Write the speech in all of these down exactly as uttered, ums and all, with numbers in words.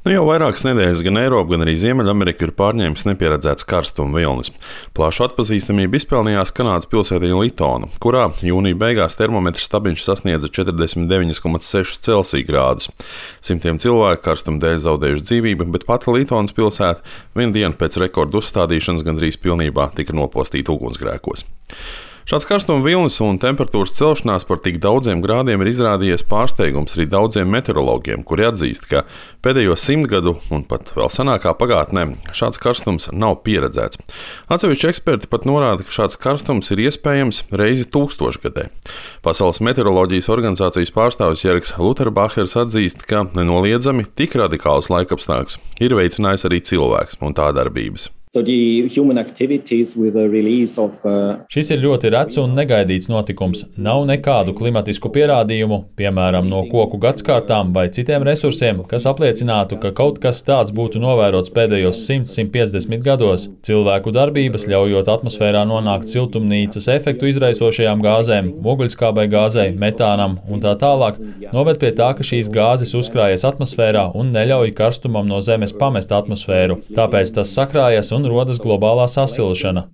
Nu, jau vairākas nedēļas gan Eiropa, gan arī Ziemeļamerika ir pārņēmis nepieredzēts karstuma vilnis. Plašu atpazīstamību izpelnījās Kanādas pilsētiņa Litona, kurā jūnija beigās termometra stabiņš sasniedza četrdesmit deviņi komats seši Celsija grādus. Simtiem cilvēku karstuma dēļ zaudējuši dzīvību, bet pati Litonas pilsēta vienu dienu pēc rekordu uzstādīšanas gandrīz pilnībā tika nopostīta ugunsgrēkos. Šāds karstuma vilnis un temperatūras celšanās par tik daudziem grādiem ir izrādījies pārsteigums arī daudziem meteorologiem, kuri atzīst, ka pēdējo simtgadu un pat vēl senākā pagātnē šāds karstums nav pieredzēts. Atsevišķi eksperti pat norāda, ka šāds karstums ir iespējams reizi tūkstošgadē. Pasaules meteoroloģijas organizācijas pārstāvis Jērgs Luterbachers atzīst, ka nenoliedzami tik radikāls laikapstākļus ir veicinājis arī cilvēks un tā darbības. So the human activities with the release of uh... Šis ir ļoti rets un negaidīts notikums. Nav nekādu klimatisku pierādījumu, piemēram, no koku gadskārtām vai citiem resursiem, kas apliecinātu, ka kaut kas tāds būtu novērots pēdējos simt līdz simt piecdesmit gados. Cilvēku darbības, ļaujot atmosfērā nonākt siltumnīcas efektu izraisošajām gāzēm, oguļskābai gāzei, metānam un tā tālāk, noved pie tā, ka šīs gāzes uzkrājas atmosfērā un neļauj karstumam no Zemes pamest atmosfēru. Tāpēc tas sakrājas un un rodas globālā sasilšana.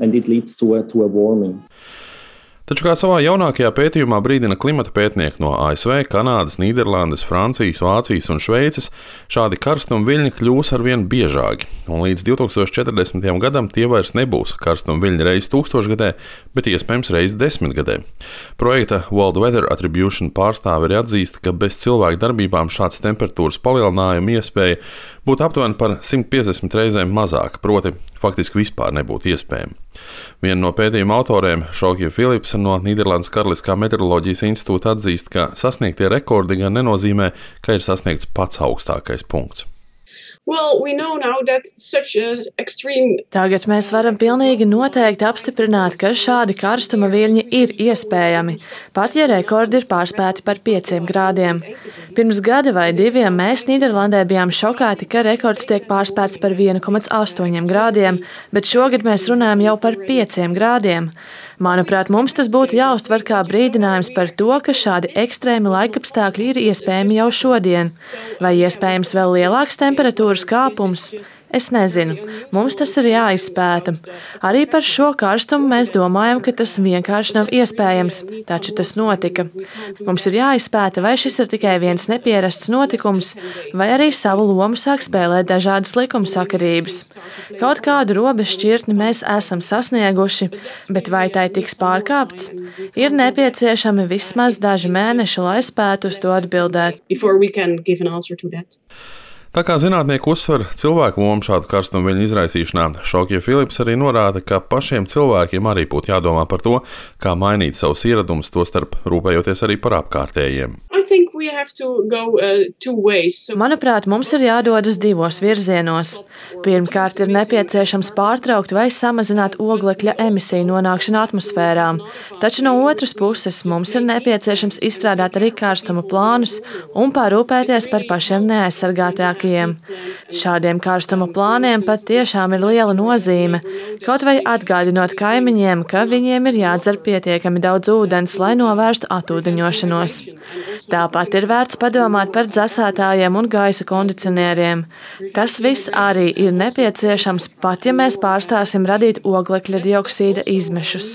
Taču, kā savā jaunākajā pētījumā brīdina klimata pētnieki no A S V, Kanādas, Nīderlandes, Francijas, Vācijas un Šveices, šādi karstuma viļņi kļūs arvien biežāki, un līdz divtūkstoš četrdesmitajam gadam tie vairs nebūs karstuma viļņi reiz tūkstošgadē, bet iespējams reiz desmitgadē. Projekta World Weather Attribution pārstāve arī atzīst, ka bez cilvēku darbībām šāds temperatūras palielinājuma iespēja būtu aptuveni par simt piecdesmit reizēm mazāka, proti faktiski vispār nebūtu iespējama. Viena no pētījuma autoriem, Šogija Philipsa no Nīderlandes Karaliskā meteoroloģijas institūta atzīst, ka sasniegtie rekordi gan nenozīmē, ka ir sasniegts pats augstākais punkts. Well, we know now that such an extreme... Tagad mēs varam pilnīgi noteikti apstiprināt, ka šādi karstuma viļņi ir iespējami, pat ja rekordi ir pārspēti par pieciem grādiem. Pirms gada vai diviem mēs Nīderlandē bijām šokēti, ka rekords tiek pārspēts par vienu komats astoņi grādiem, bet šogad mēs runājam jau par pieciem grādiem. Manuprāt, mums tas būtu jāuztver kā brīdinājums par to, ka šādi ekstrēmi laikapstākļi ir iespējami jau šodien. Vai iespējams vēl lielāks temperatūras kāpums? Es nezinu. Mums tas ir jāizpēta. Arī par šo karstumu mēs domājam, ka tas vienkārši nav iespējams, taču tas notika. Mums ir jāizpēta, vai šis ir tikai viens nepierasts notikums, vai arī savu lomu sāk spēlēt dažādas likumsakarības. Kaut kādu robežu šķirtni mēs esam sasnieguši, bet vai tai tiks pārkāpts? Ir nepieciešami vismaz daži mēneši, lai spētu uz to atbildēt. Tā kā zinātnieki uzsver cilvēku lomu šādu karstuma viļņu izraisīšanā, Šogija Philips arī norāda, ka pašiem cilvēkiem arī būtu jādomā par to, kā mainīt savus ieradumus, tostarp rūpējoties arī par apkārtējiem. Go, uh, so... Manuprāt, mums ir jādodas divos virzienos. Pirmkārt, ir nepieciešams pārtraukt vai samazināt oglekļa emisiju nonākšanu atmosfērā, taču no otras puses mums ir nepieciešams izstrādāt arī karstuma plānus un parūpēties par pašiem neaizsargātākajiem. Šādiem karstuma plāniem pat tiešām ir liela nozīme, kaut vai atgādinot kaimiņiem, ka viņiem ir jādzer pietiekami daudz ūdens, lai novērstu atūdeņošanos. Tāpat ir vērts padomāt par dzesētājiem un gaisa kondicionieriem. Tas viss arī ir nepieciešams, pat ja mēs pārstāsim radīt oglekļa dioksīda izmešus.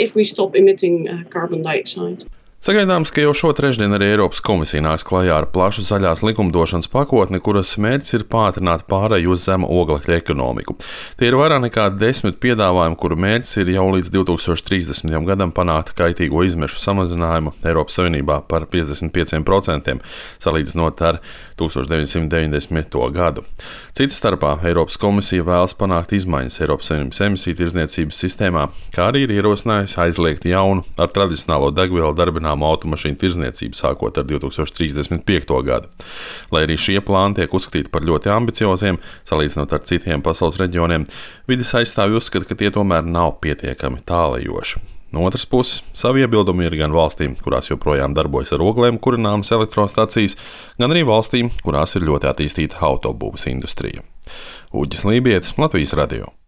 Sagaidāms, ka jau šo trešdienu arī Eiropas komisija nāks klajā ar plašu zaļās likumdošanas pakotni, kuras mērķis ir pātrināt pāreju uz zemu oglekļa ekonomiku. Tie ir vairāk nekā desmit piedāvājumi, kuru mērķis ir jau līdz divtūkstoš trīsdesmitajam gadam panākt kaitīgo izmešu samazinājumu Eiropas Savienībā par piecdesmit pieciem procentiem, salīdzinot ar tūkstoš deviņsimt deviņdesmito gadu. Citas starpā Eiropas komisija vēlas panākt izmaiņas Eiropas Savienības emisiju tirdzniecības sistēmā, kā arī ir ierosinājusi aizliegt jaunu ar tradicionālo degvielu darbinājumu automašīnu tirdzniecību sākot ar divtūkstoš trīsdesmit piekto gadu. Lai arī šie plāni tiek uzskatīti par ļoti ambicioziem, salīdzinot ar citiem pasaules reģioniem, vides aizstāvji uzskata, ka tie tomēr nav pietiekami tālajoši. No otras puses, savi iebildumi ir gan valstīm, kurās joprojām darbojas ar oglēm kurināmas elektrostacijas, gan arī valstīm, kurās ir ļoti attīstīta autobūves industrija. Uģis Lībietis, Latvijas radio.